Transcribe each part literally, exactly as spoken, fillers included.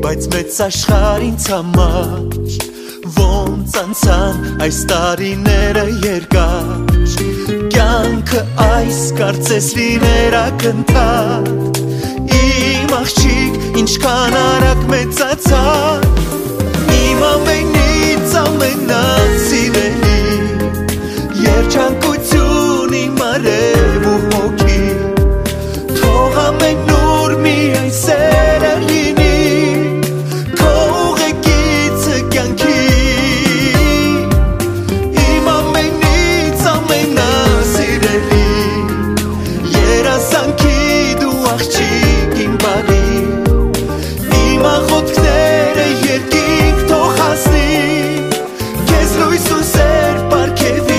բայց մեծ աշխարհ ինձ համար ոնց անցան այս տարիները երկար կյանքը այս կարծես լիներ ակնթարթ իմ աղջիկ ինչքան արագ մեծացար իմ ամենից ամենասիրելի երջանկություն իմ արև ու հոգի թող ամեն օր միայն սերը լինի քո ուղեկիցը կյանքի իմ ամենից ամենասիրելի երազանքի դու աղջիկ իմ բարի իմ աղոթքները երկինք թող հասնի քեզ լույս ու սեր պարգևի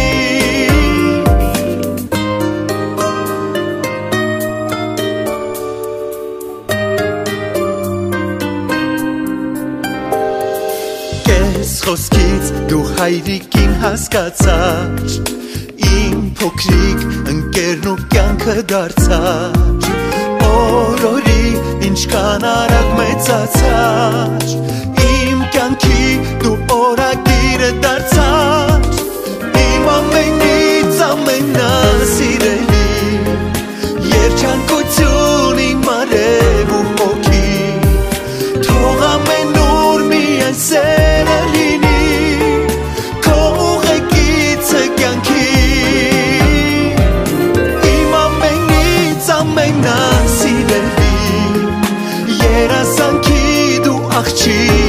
Քեզ խոսքից դու հայրիկին հասկացար իմ փոքրիկ ընկերն ու կյանքը դարձար օրորի ինչքան արագ մեծացար իմ կյանքի դու օրագիրը դարձար իմ ամենից ամենասիրելի երջանկություն իմ արև ու հոգի թող ամեն օր միայն սերը լինի քո ուղեկիցը կյանքի իմ ամենից ամենասիրելի երազանքի դու աղջիկ